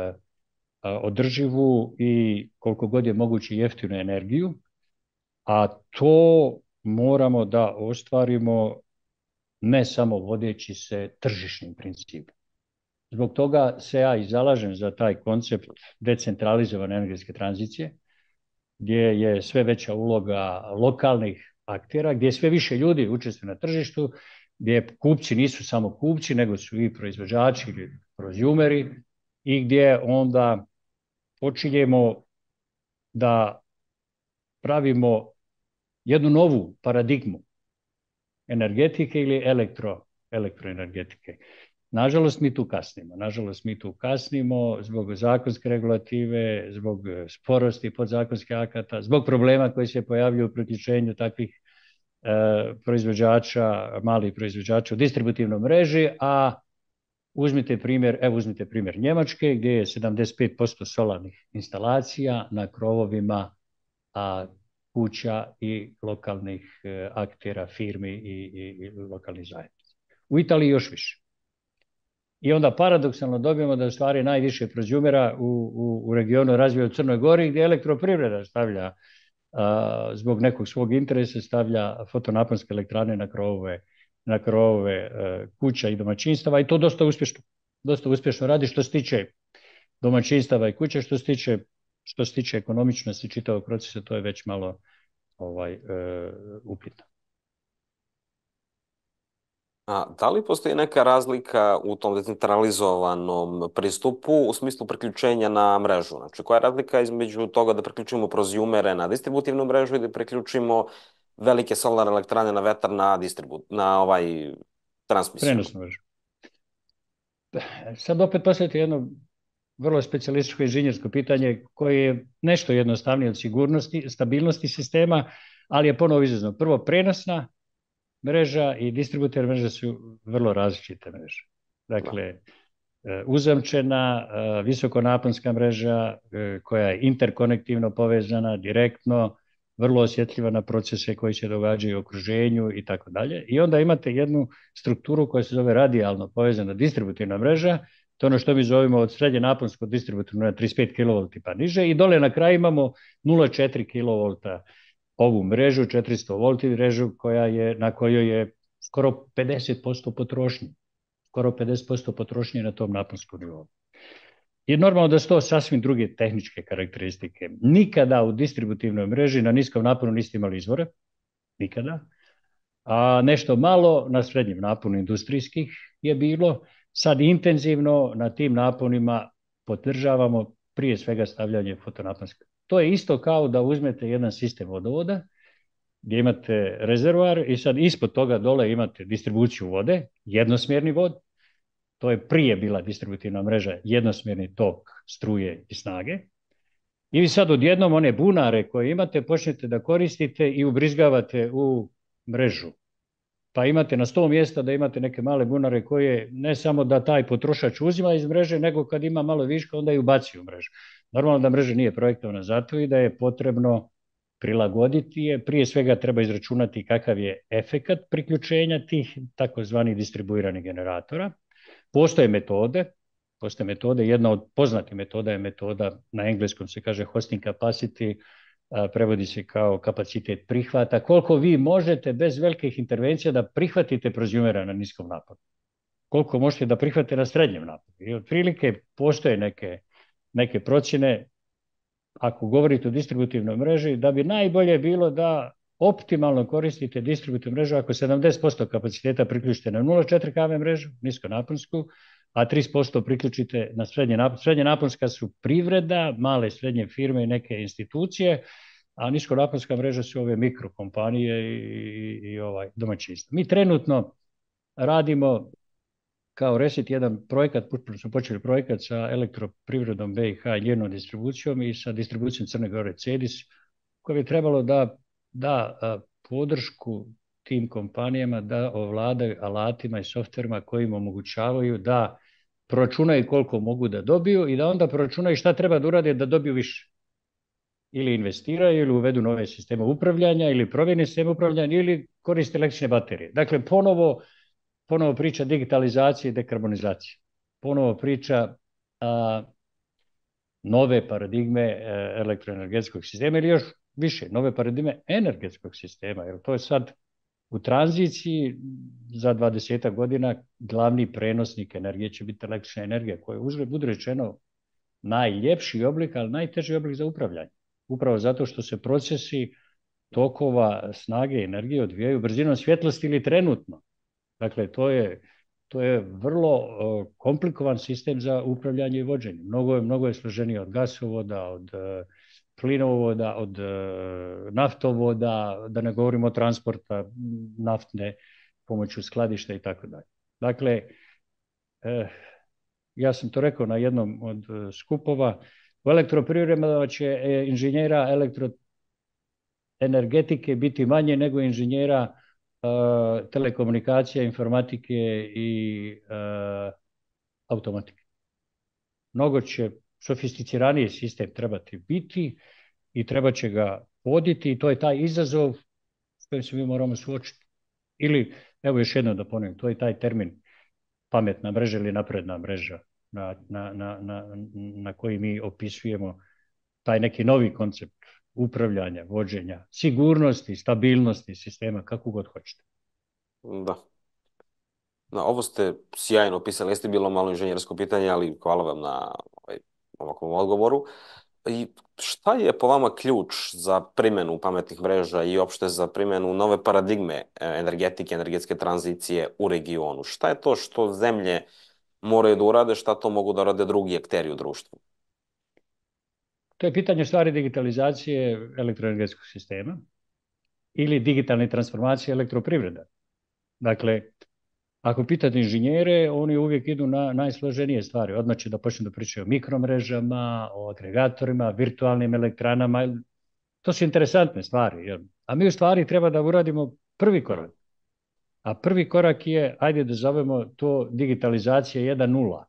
održivu i koliko god je moguće jeftinu energiju, a to moramo da ostvarimo ne samo vodeći se tržišnim principom. Zbog toga se ja i zalažem za taj koncept decentralizovane energetske tranzicije, gdje je sve veća uloga lokalnih aktera, gdje sve više ljudi učestvuju na tržištu, gdje kupci nisu samo kupci, nego su i proizvođači ili prozjumeri i gdje onda počinjemo da pravimo jednu novu paradigmu energetike ili elektroenergetike. Nažalost, mi tu kasnimo zbog zakonske regulative, zbog sporosti podzakonskih akata, zbog problema koji se pojavljuju u priključenju takvih proizvođača, malih proizvođača u distributivnoj mreži, a uzmite primjer Njemačke gdje je 75% solarnih instalacija na krovovima kuća i lokalnih aktera, firmi i lokalnih zajednica. U Italiji još više. I onda paradoksalno dobijemo da u stvari najviše prozjumera u regionu razvija u Crnoj Gori, gdje elektroprivreda stavlja, zbog nekog svog interesa, stavlja fotonaponske elektrane na krovove kuća i domaćinstava i to dosta uspješno radi što se tiče domaćinstava i kuće, što se tiče ekonomičnosti čitavog procesa, to je već malo upitno. A da li postoji neka razlika u tom decentralizovanom pristupu u smislu priključenja na mrežu? Znači, koja je razlika između toga da priključimo prozjumere na distributivnu mrežu i da priključimo velike solarne elektrane na vetar na transmisiju? Prenosnu mrežu. Sad opet postavite jedno vrlo specijalističko inženjersko pitanje koje je nešto jednostavnije od sigurnosti, stabilnosti sistema, ali je ponovo izazovno. Prvo, prenosna mreža i distributivna mreža su vrlo različite mreže. Dakle, uzamčena, visokonaponska mreža koja je interkonektivno povezana, direktno, vrlo osjetljiva na procese koji se događaju u okruženju i tako dalje. I onda imate jednu strukturu koja se zove radijalno povezana distributivna mreža, to je ono što mi zovemo od srednje naponsko distributivno na 35 kV pa niže i dole na kraju imamo 0,4 kV ovu mrežu, 400 V mrežu na kojoj je skoro 50% potrošnje na tom naponskom nivou. I normalno da su to sasvim druge tehničke karakteristike. Nikada u distributivnoj mreži na niskom naponu niste imali izvore, nikada, a nešto malo na srednjem naponu industrijskih je bilo. Sad intenzivno na tim naponima podržavamo prije svega stavljanje fotonaponske. To je isto kao da uzmete jedan sistem vodovoda gdje imate rezervoar i sad ispod toga dole imate distribuciju vode, jednosmjerni vod. To je prije bila distributivna mreža, jednosmjerni tok struje i snage. I vi sad odjednom one bunare koje imate počnete da koristite i ubrizgavate u mrežu. Pa imate na 100 mjesta da imate neke male bunare koje ne samo da taj potrošač uzima iz mreže, nego kad ima malo viška onda i ubaci u mrežu. Normalno da mreža nije projektovana zato i da je potrebno prilagoditi je. Prije svega treba izračunati kakav je efekat priključenja tih takozvanih distribuiranih generatora. Postoje metode, jedna od poznatih metoda je metoda, na engleskom se kaže hosting capacity, prevodi se kao kapacitet prihvata, koliko vi možete bez velikih intervencija da prihvatite prozjumera na niskom naponu. Koliko možete da prihvatite na srednjem naponu. I otprilike postoje neke procjene, ako govorite o distributivnoj mreži, da bi najbolje bilo da optimalno koristite distributivnu mrežu ako 70% kapaciteta priključite na 0,4 kV mrežu, niskonaponsku, a 30% priključite na srednje naponska su privreda, male i srednje firme i neke institucije, a niskonaponska mreža su ove mikrokompanije i domaćinstva. Mi trenutno radimo kao Resit jedan projekat, smo počeli projekat sa elektroprivredom BiH i njenom distribucijom i sa distribucijom Crne Gore CEDIS, koje bi trebalo da podršku tim kompanijama da ovladaju alatima i softverima koji im omogućavaju da proračunaju koliko mogu da dobiju i da onda proračunaju šta treba da urade da dobiju više. Ili investiraju, ili uvedu nove sisteme upravljanja, ili promijene sisteme upravljanja, ili koriste električne baterije. Dakle, ponovo priča digitalizacije i dekarbonizacije. Ponovo priča nove paradigme elektroenergetskog sistema ili još više, nove paradigme energetskog sistema, jer to je sad u tranziciji za 20 godina glavni prenosnik energije će biti električna energija, koja je uzgled bude rečeno najljepši oblik, ali najteži oblik za upravljanje. Upravo zato što se procesi tokova snage i energije odvijaju brzinom svjetlosti ili trenutno. Dakle, to je vrlo komplikovan sistem za upravljanje i vođenje. Mnogo je složenije od gasovoda, od plinovoda, od naftovoda, da ne govorimo o transporta naftne pomoću skladišta i tako dalje. Dakle, ja sam to rekao na jednom od skupova, u elektroprivredama će inženjera elektroenergetike biti manje nego inženjera telekomunikacija, informatike i automatike. Mnogo će sofisticiraniji sistem trebati biti i treba će ga voditi i to je taj izazov s kojim se mi moramo suočiti. Ili, evo još jedno da ponovim, to je taj termin pametna mreža ili napredna mreža na koji mi opisujemo taj neki novi koncept upravljanja, vođenja, sigurnosti, stabilnosti sistema, kako god hoćete. Da. No, ovo ste sjajno opisali, jeste bilo malo inženjersko pitanje, ali hvala vam na ovakvom odgovoru. I šta je po vama ključ za primjenu pametnih mreža i opšte za primjenu nove paradigme energetike, energetske tranzicije u regionu? Šta je to što zemlje moraju da urade, šta to mogu da rade drugi akteri u društvu? To je pitanje stvari digitalizacije elektroenergetskog sistema ili digitalne transformacije elektroprivreda. Dakle, ako pitate inženjere, oni uvijek idu na najsloženije stvari. Odmah će da počnu da pričaju o mikromrežama, o agregatorima, virtualnim elektranama. To su interesantne stvari. A mi u stvari treba da uradimo prvi korak. A prvi korak je, ajde da zovemo to digitalizacija 1.0.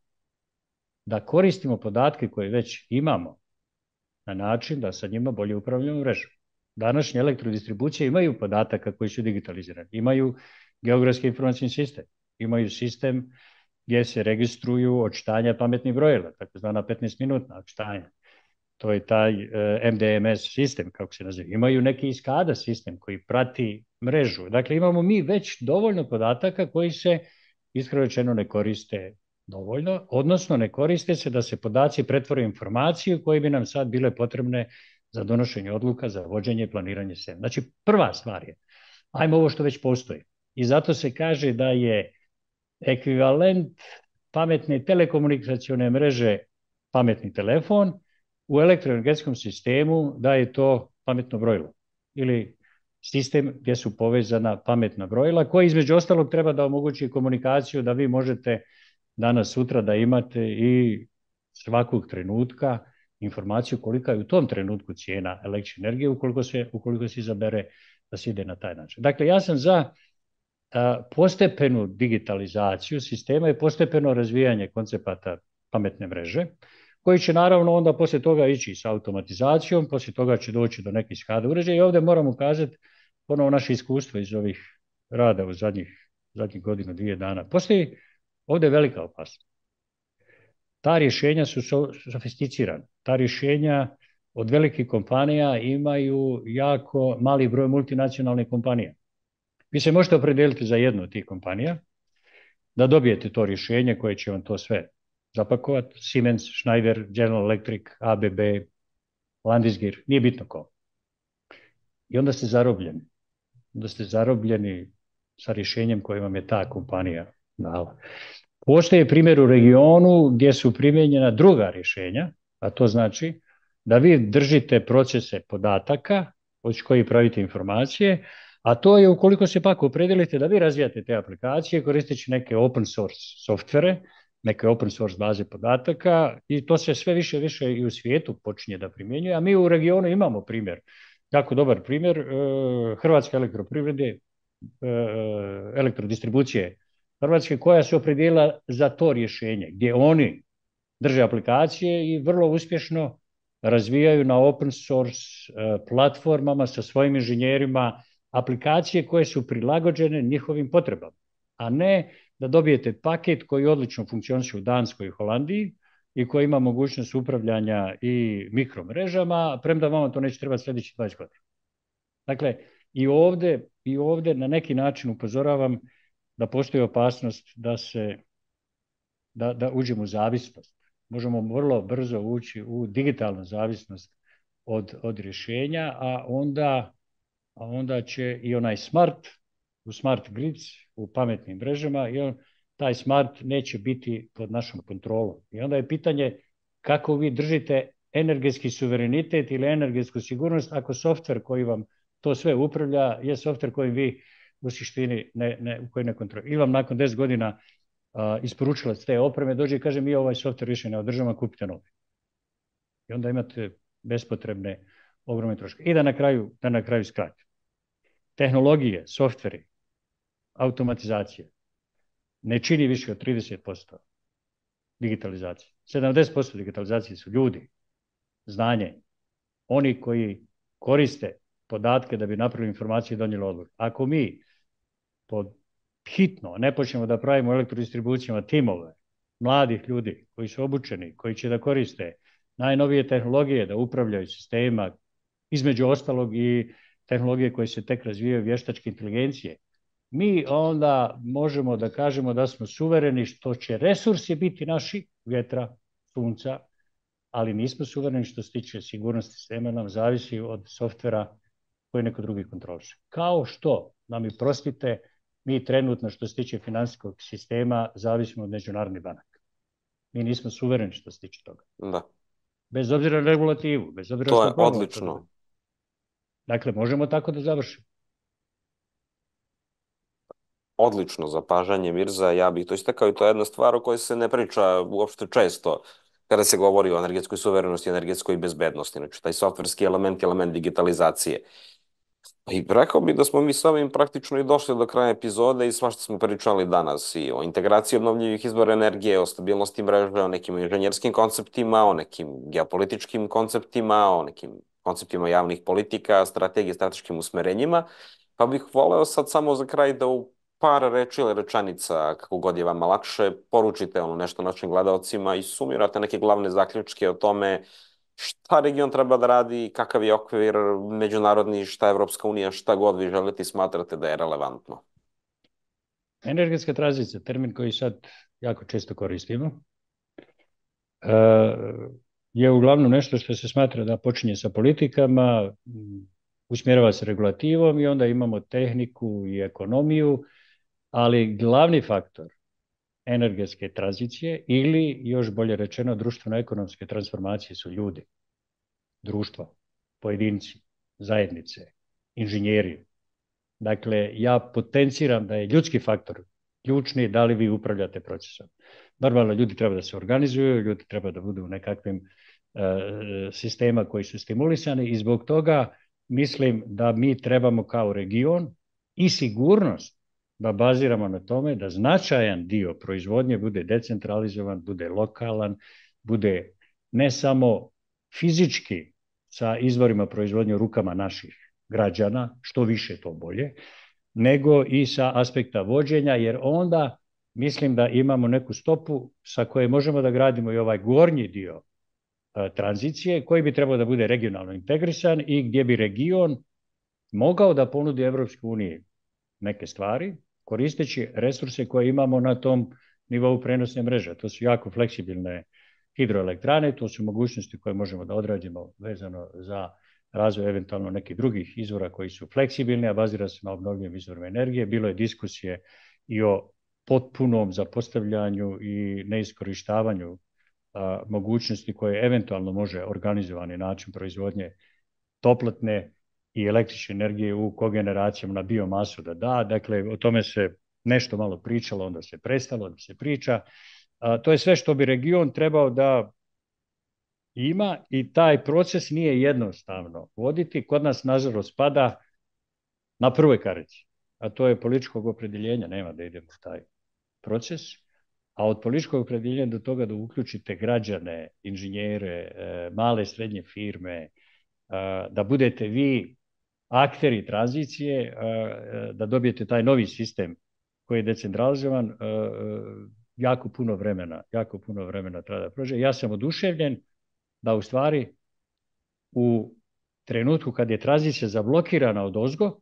Da koristimo podatke koje već imamo na način da sa njima bolje upravljamo mrežu. Današnje elektrodistribucije imaju podataka koji su digitalizirani. Imaju geografski informacijni sistem. Imaju sistem gdje se registruju odčitanja pametnih brojila, takozvana 15-minutna odčitanja. To je taj MDMS sistem, kako se naziva. Imaju neki SCADA sistem koji prati mrežu. Dakle, imamo mi već dovoljno podataka koji se, iskreno rečeno, ne koriste dovoljno, odnosno ne koriste se da se podaci pretvore u informaciju koje bi nam sad bile potrebne za donošenje odluka, za vođenje i planiranje sistema. Znači, prva stvar je, ajmo ovo što već postoji. I zato se kaže da je ekvivalent pametne telekomunikacione mreže pametni telefon, u elektroenergetskom sistemu da je to pametno brojilo ili sistem gdje su povezana pametna brojila koji između ostalog treba da omogući komunikaciju da vi možete danas sutra da imate i svakog trenutka informaciju kolika je u tom trenutku cijena električne energije ukoliko se izabere da se ide na taj način. Dakle, ja sam za postepenu digitalizaciju sistema i postepeno razvijanje koncepata pametne mreže, koji će naravno onda poslije toga ići sa automatizacijom, poslije toga će doći do nekih SCADA uređaja i ovdje moramo ukazati ponovo naše iskustvo iz ovih rada u zadnjih godinu, 2 dana. Postoji ovdje velika opasnost. Ta rješenja su sofisticirana. Ta rješenja od velikih kompanija imaju jako mali broj multinacionalnih kompanija. Vi se možete opredijeliti za jednu od tih kompanija, da dobijete to rješenje koje će vam to sve zapakovati. Siemens, Schneider, General Electric, ABB, Landis+Gyr, nije bitno ko. I onda ste zarobljeni. da ste zarobljeni sa rješenjem koje vam je ta kompanija dala. Postoje primjer u regionu gdje su primijenjena druga rješenja, a to znači da vi držite procese podataka od kojih pravite informacije, a to je ukoliko se pak opredijelite da vi razvijate te aplikacije koristeći neke open source softvere, neke open source baze podataka i to se sve više i više i u svijetu počinje da primjenjuje, a mi u regionu imamo primjer, jako dobar primjer Hrvatske elektroprivrede, elektrodistribucije Hrvatske koja se opredijelila za to rješenje, gdje oni drže aplikacije i vrlo uspješno razvijaju na open source platformama sa svojim inženjerima aplikacije koje su prilagođene njihovim potrebama, a ne da dobijete paket koji odlično funkcioniše u Danskoj i Holandiji i koji ima mogućnost upravljanja i mikromrežama, premda vama to neće trebati sljedećih 20 godina. Dakle, i ovdje na neki način upozoravam da postoji opasnost da uđemo u zavisnost. Možemo vrlo brzo ući u digitalnu zavisnost od rješenja, a onda će i onaj u smart grids, u pametnim mrežama, taj smart neće biti pod našom kontrolom. I onda je pitanje kako vi držite energetski suverenitet ili energetsku sigurnost ako softver koji vam to sve upravlja je softver koji vi u suštini koji ne kontrolira. Ili vam nakon 10 godina isporučilac te opreme dođe i kaže mi ovaj softver više ne održavamo, kupite novi. I onda imate bespotrebne ogromne troške. I da na kraju skratim. Tehnologije, softveri, automatizacija ne čini više od 30% digitalizacije. 70% digitalizacije su ljudi, znanje, oni koji koriste podatke da bi napravili informacije i donijeli odluku. Ako mi hitno ne počnemo da pravimo elektrodistribucijama timove mladih ljudi koji su obučeni, koji će da koriste najnovije tehnologije, da upravljaju sistemima, između ostalog i tehnologije koje se tek razvijaju, vještačke inteligencije, mi onda možemo da kažemo da smo suvereni što će resursi biti naši, vjetra, sunca, ali nismo suvereni što se tiče sigurnosti sistema, nam zavisi od softvera koji neko drugi kontroliše. Kao što, nam i prostite, mi trenutno što se tiče financijskog sistema zavisimo od međunarodnih banaka. Mi nismo suvereni što se tiče toga. Da. Bez obzira na regulativu, bez obzira to što je odlično. Dakle, možemo tako da završimo. Odlično zapažanje, Mirza. Ja bih to istakao i to je jedna stvar o kojoj se ne priča uopšte često kada se govori o energetskoj suverenosti i energetskoj bezbednosti. Znači, taj softverski element digitalizacije. I rekao bih da smo mi s ovim praktično i došli do kraja epizode i svašta smo pričali danas i o integraciji obnovljivih izvora energije, o stabilnosti mreže, o nekim inženjerskim konceptima, o nekim geopolitičkim konceptima, o nekim konceptima javnih politika, strategije, strateškim usmerenjima. Pa bih voleo sad samo za kraj da u par reči ili rečenica, kako god je vama lakše, poručite nešto našim gledalcima i sumirate neke glavne zaključke o tome šta region treba da radi, kakav je okvir međunarodni, šta Evropska unija, šta god vi želite i smatrate da je relevantno. Energetska tranzicija, termin koji sad jako često koristimo, je uglavnom nešto što se smatra da počinje sa politikama, usmjerava se regulativom i onda imamo tehniku i ekonomiju, ali glavni faktor energetske tranzicije ili još bolje rečeno društveno-ekonomske transformacije su ljudi, društva, pojedinci, zajednice, inženjeri. Dakle, ja potenciram da je ljudski faktor ključni da li vi upravljate procesom. Normalno, ljudi treba da se organizuju, ljudi treba da budu u nekakvim sistema koji su stimulisani i zbog toga mislim da mi trebamo kao region i sigurnost da baziramo na tome da značajan dio proizvodnje bude decentralizovan, bude lokalan, bude ne samo fizički sa izvorima proizvodnje u rukama naših građana, što više to bolje, nego i sa aspekta vođenja, jer onda mislim da imamo neku stopu sa koje možemo da gradimo i ovaj gornji dio tranzicije, koji bi trebao da bude regionalno integrisan i gdje bi region mogao da ponudi Evropskoj uniji neke stvari, koristeći resurse koje imamo na tom nivou prenosne mreže. To su jako fleksibilne hidroelektrane, to su mogućnosti koje možemo da odradimo vezano za razvoj eventualno nekih drugih izvora koji su fleksibilni, a bazira se na obnovljivim izvorima energije. Bilo je diskusije i o potpunom zapostavljanju i neiskorištavanju mogućnosti koje eventualno može organizovani način proizvodnje toplotne i električne energije u kogeneracijama na biomasu da. Dakle, o tome se nešto malo pričalo, onda se prestalo da se priča. To je sve što bi region trebao da ima i taj proces nije jednostavno voditi. Kod nas, nažalost, pada na prvoj karici, a to je političkog opredjeljenja, nema da idemo u taj proces, a od političkog opredjeljenja do toga da uključite građane, inženjere, male i srednje firme, da budete vi akteri tranzicije, da dobijete taj novi sistem koji je decentralizovan, jako puno vremena treba da prođe. Ja sam oduševljen da u stvari u trenutku kad je tranzicija zablokirana od ozgo,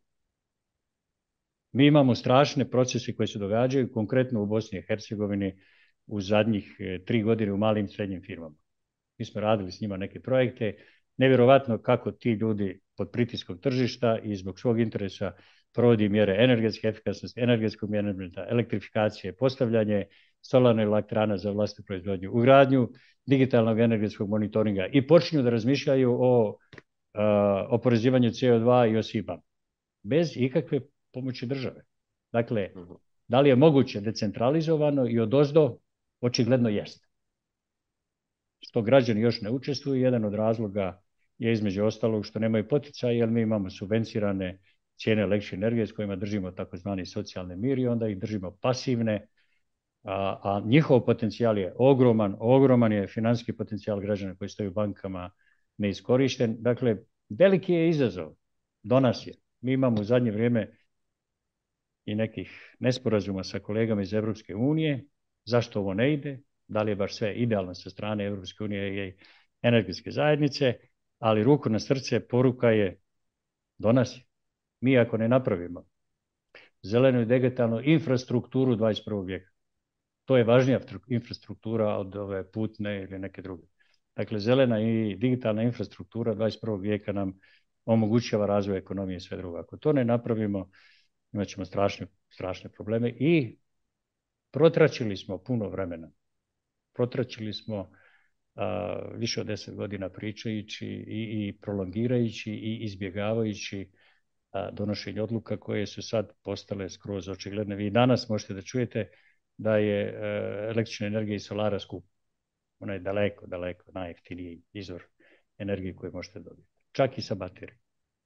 mi imamo strašne procese koji se događaju, konkretno u Bosni i Hercegovini u zadnjih 3 godine u malim i srednjim firmama. Mi smo radili s njima neke projekte, nevjerovatno kako ti ljudi pod pritiskom tržišta i zbog svog interesa provodi mjere energetske efikasnosti, energetskog menadžmenta, elektrifikacije, postavljanje solarne elektrana za vlastnu proizvodnju, ugradnju digitalnog energetskog monitoringa i počinju da razmišljaju o oporezivanju CO2 i o SIB-a, bez ikakve pomoći države. Dakle, da li je moguće decentralizovano i odozdo? Očigledno jeste. Što građani još ne učestvuju, jedan od razloga je između ostalog što nemaju poticaja, jer mi imamo subvencionirane cijene električne energije s kojima držimo takozvani socijalni mir i onda ih držimo pasivne, a njihov potencijal je ogroman je financijski potencijal građana koji stoji u bankama neiskorišten. Dakle, veliki je izazov do nas je. Mi imamo u zadnje vrijeme i nekih nesporazuma sa kolegama iz Evropske unije, zašto ovo ne ide, da li je baš sve idealno sa strane Evropske unije i energetske zajednice, ali ruku na srce, poruka je do nas. Mi ako ne napravimo zelenu i digitalnu infrastrukturu 21. vijeka, to je važnija infrastruktura od ove putne ili neke druge. Dakle, zelena i digitalna infrastruktura 21. vijeka nam omogućava razvoj ekonomije i sve drugo. Ako to ne napravimo, imat ćemo strašne probleme i protračili smo puno vremena. Protračili smo više od 10 godina pričajući i prolongirajući i izbjegavajući donošenje odluka koje su sad postale skroz očigledne. Vi danas možete da čujete da je električna energija iz solara skup. Ona je daleko najjeftiniji izvor energije koju možete dobiti. Čak i sa baterijom.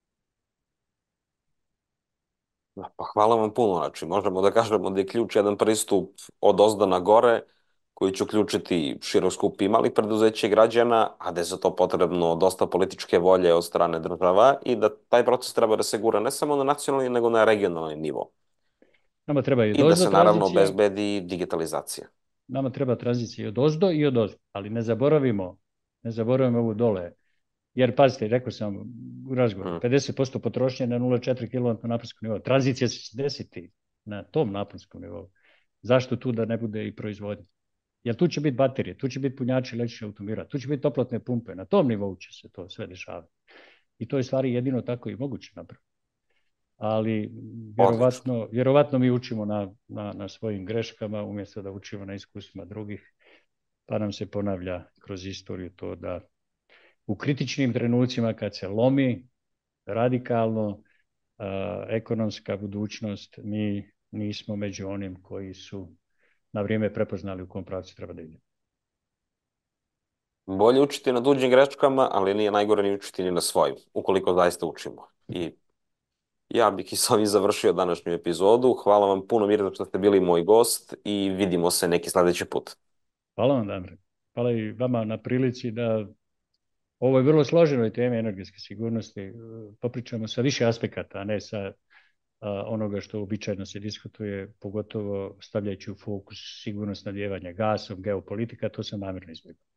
Pa hvala vam puno. Znači, možemo da kažemo da je ključ jedan pristup od ozdo na gore, koji će uključiti širok skup i malih preduzeća i građana, a da je za to potrebno dosta političke volje od strane država i da taj proces treba da se gura ne samo na nacionalni, nego na regionalni nivo. Nama treba i I da se naravno obezbedi digitalizacija. Nama treba tranzicija i od ozdo i od ozgo, ali ne zaboravimo ovu dole. Jer, pazite, rekao sam u razgovoru, 50% potrošnje na 0,4 kW naponskom nivou. Tranzicija će se desiti na tom naponskom nivou. Zašto tu da ne bude i proizvodnja? Jer tu će biti baterije, tu će biti punjači električnih automobila, tu će biti toplotne pumpe, na tom nivou će se to sve dešavati. I to je stvari jedino tako i moguće napraviti. Ali vjerovatno mi učimo na svojim greškama umjesto da učimo na iskustvima drugih, pa nam se ponavlja kroz istoriju to da u kritičnim trenucima kad se lomi radikalno ekonomska budućnost, mi nismo među onim koji su na vrijeme prepoznali u kom pravcu treba da ide. Bolje učiti na tuđim greškama, ali nije najgore ni učiti ni na svojim, ukoliko zaista učimo. I ja bih i s ovim završio današnju epizodu. Hvala vam puno, Mirza, što ste bili moj gost i vidimo se neki sljedeći put. Hvala vam, Damre. Hvala i vama na prilici da ovoj vrlo složenoj temi energetske sigurnosti popričamo sa više aspekata, a ne sa onoga što običajno se diskutuje, pogotovo stavljajući u fokus sigurnost snabdijevanja gasom, geopolitika, to sam namjerno izbjegao.